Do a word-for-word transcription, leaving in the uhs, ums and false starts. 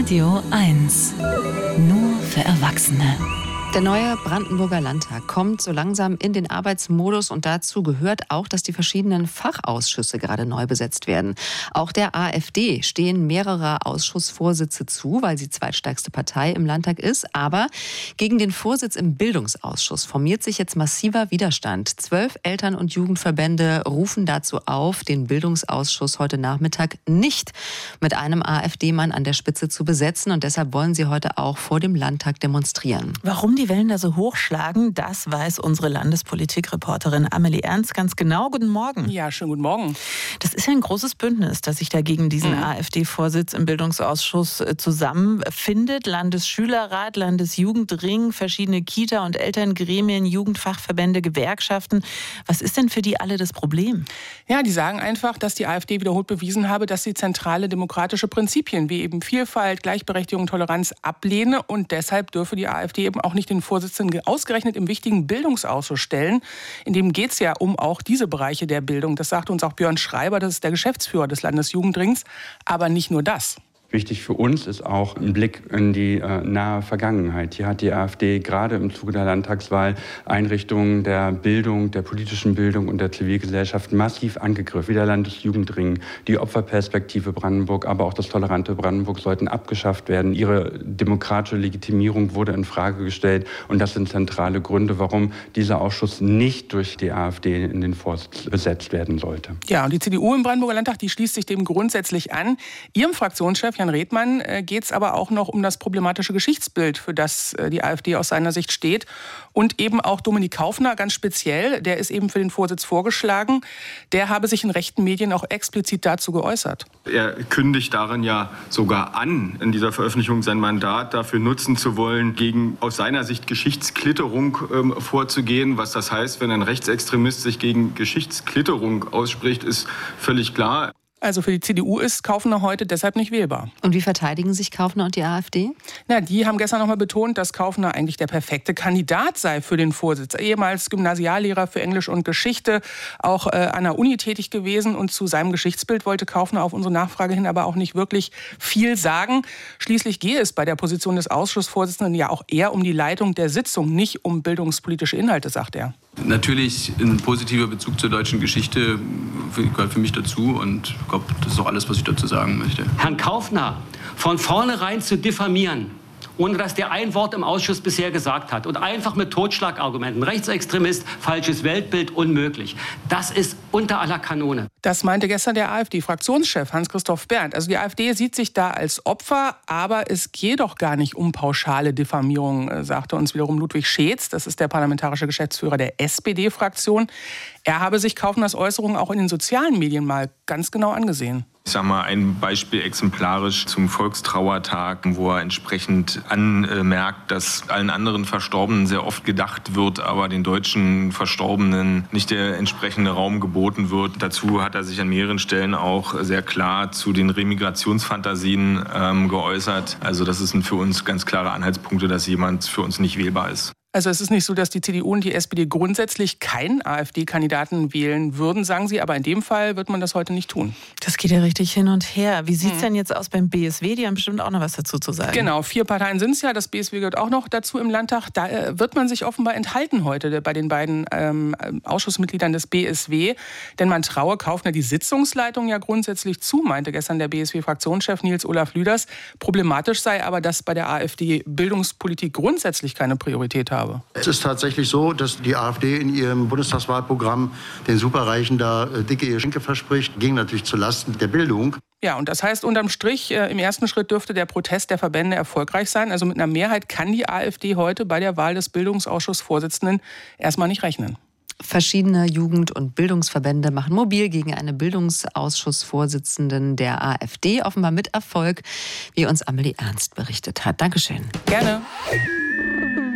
Radio eins. Nur für Erwachsene. Der neue Brandenburger Landtag kommt so langsam in den Arbeitsmodus und dazu gehört auch, dass die verschiedenen Fachausschüsse gerade neu besetzt werden. Auch der AfD stehen mehrere Ausschussvorsitze zu, weil sie zweitstärkste Partei im Landtag ist. Aber gegen den Vorsitz im Bildungsausschuss formiert sich jetzt massiver Widerstand. Zwölf Eltern- und Jugendverbände rufen dazu auf, den Bildungsausschuss heute Nachmittag nicht mit einem AfD-Mann an der Spitze zu besetzen. Und deshalb wollen sie heute auch vor dem Landtag demonstrieren. Warum die Wellen da so hochschlagen, das weiß unsere Landespolitikreporterin Amelie Ernst ganz genau. Guten Morgen. Ja, schönen guten Morgen. Das ist ja ein großes Bündnis, das sich da gegen diesen mhm. AfD-Vorsitz im Bildungsausschuss zusammenfindet. Landesschülerrat, Landesjugendring, verschiedene Kita- und Elterngremien, Jugendfachverbände, Gewerkschaften. Was ist denn für die alle das Problem? Ja, die sagen einfach, dass die AfD wiederholt bewiesen habe, dass sie zentrale demokratische Prinzipien wie eben Vielfalt, Gleichberechtigung, Toleranz ablehne und deshalb dürfe die AfD eben auch nicht den Vorsitzenden ausgerechnet im wichtigen Bildungsausschuss stellen. In dem geht es ja um auch diese Bereiche der Bildung. Das sagte uns auch Björn Schreiber, das ist der Geschäftsführer des Landesjugendrings. Aber nicht nur das. Wichtig für uns ist auch ein Blick in die äh, nahe Vergangenheit. Hier hat die AfD gerade im Zuge der Landtagswahl Einrichtungen der Bildung, der politischen Bildung und der Zivilgesellschaft massiv angegriffen. Wie der Landesjugendring, die Opferperspektive Brandenburg, aber auch das tolerante Brandenburg sollten abgeschafft werden. Ihre demokratische Legitimierung wurde in Frage gestellt. Und das sind zentrale Gründe, warum dieser Ausschuss nicht durch die AfD in den Vorsitz besetzt werden sollte. Ja, und die C D U im Brandenburger Landtag, die schließt sich dem grundsätzlich an. Ihrem Fraktionschef Jan Redmann geht es aber auch noch um das problematische Geschichtsbild, für das die AfD aus seiner Sicht steht. Und eben auch Dominik Kaufner ganz speziell, der ist eben für den Vorsitz vorgeschlagen. Der habe sich in rechten Medien auch explizit dazu geäußert. Er kündigt darin ja sogar an, in dieser Veröffentlichung sein Mandat dafür nutzen zu wollen, gegen aus seiner Sicht Geschichtsklitterung ähm, vorzugehen. Was das heißt, wenn ein Rechtsextremist sich gegen Geschichtsklitterung ausspricht, ist völlig klar. Also für die C D U ist Kaufner heute deshalb nicht wählbar. Und wie verteidigen sich Kaufner und die AfD? Na, die haben gestern noch mal betont, dass Kaufner eigentlich der perfekte Kandidat sei für den Vorsitz. Ehemals Gymnasiallehrer für Englisch und Geschichte, auch äh, an der Uni tätig gewesen. Und zu seinem Geschichtsbild wollte Kaufner auf unsere Nachfrage hin aber auch nicht wirklich viel sagen. Schließlich gehe es bei der Position des Ausschussvorsitzenden ja auch eher um die Leitung der Sitzung, nicht um bildungspolitische Inhalte, sagt er. Natürlich ein positiver Bezug zur deutschen Geschichte gehört für mich dazu und ich glaube, das ist auch alles, was ich dazu sagen möchte. Herrn Kaufner von vornherein zu diffamieren, ohne dass der ein Wort im Ausschuss bisher gesagt hat und einfach mit Totschlagargumenten, Rechtsextremist, falsches Weltbild, unmöglich. Das ist unter aller Kanone. Das meinte gestern der AfD-Fraktionschef Hans-Christoph Berndt. Also die AfD sieht sich da als Opfer, aber es geht doch gar nicht um pauschale Diffamierung, sagte uns wiederum Ludwig Scheetz. Das ist der parlamentarische Geschäftsführer der S P D-Fraktion. Er habe sich Kaufners Äußerungen auch in den sozialen Medien mal ganz genau angesehen. Ich sage mal ein Beispiel exemplarisch zum Volkstrauertag, wo er entsprechend anmerkt, dass allen anderen Verstorbenen sehr oft gedacht wird, aber den deutschen Verstorbenen nicht der entsprechende Raum geboten wird. Dazu hat er sich an mehreren Stellen auch sehr klar zu den Remigrationsfantasien ähm, geäußert. Also das sind für uns ganz klare Anhaltspunkte, dass jemand für uns nicht wählbar ist. Also es ist nicht so, dass die C D U und die S P D grundsätzlich keinen AfD-Kandidaten wählen würden, sagen Sie, aber in dem Fall wird man das heute nicht tun. Das geht ja richtig hin und her. Wie sieht es hm. denn jetzt aus beim B S W? Die haben bestimmt auch noch was dazu zu sagen. Genau, vier Parteien sind es ja. Das B S W gehört auch noch dazu im Landtag. Da äh, wird man sich offenbar enthalten heute bei den beiden ähm, Ausschussmitgliedern des B S W. Denn man traue Kaufner die Sitzungsleitung ja grundsätzlich zu, meinte gestern der B S W-Fraktionschef Nils Olaf Lüders. Problematisch sei aber, dass bei der AfD Bildungspolitik grundsätzlich keine Priorität habe. Es ist tatsächlich so, dass die AfD in ihrem Bundestagswahlprogramm den Superreichen da dicke Geschenke verspricht, ging natürlich zulasten der Bildung. Ja, und das heißt unterm Strich, äh, im ersten Schritt dürfte der Protest der Verbände erfolgreich sein. Also mit einer Mehrheit kann die AfD heute bei der Wahl des Bildungsausschussvorsitzenden erstmal nicht rechnen. Verschiedene Jugend- und Bildungsverbände machen mobil gegen einen Bildungsausschussvorsitzenden der AfD, offenbar mit Erfolg, wie uns Amelie Ernst berichtet hat. Dankeschön. Gerne.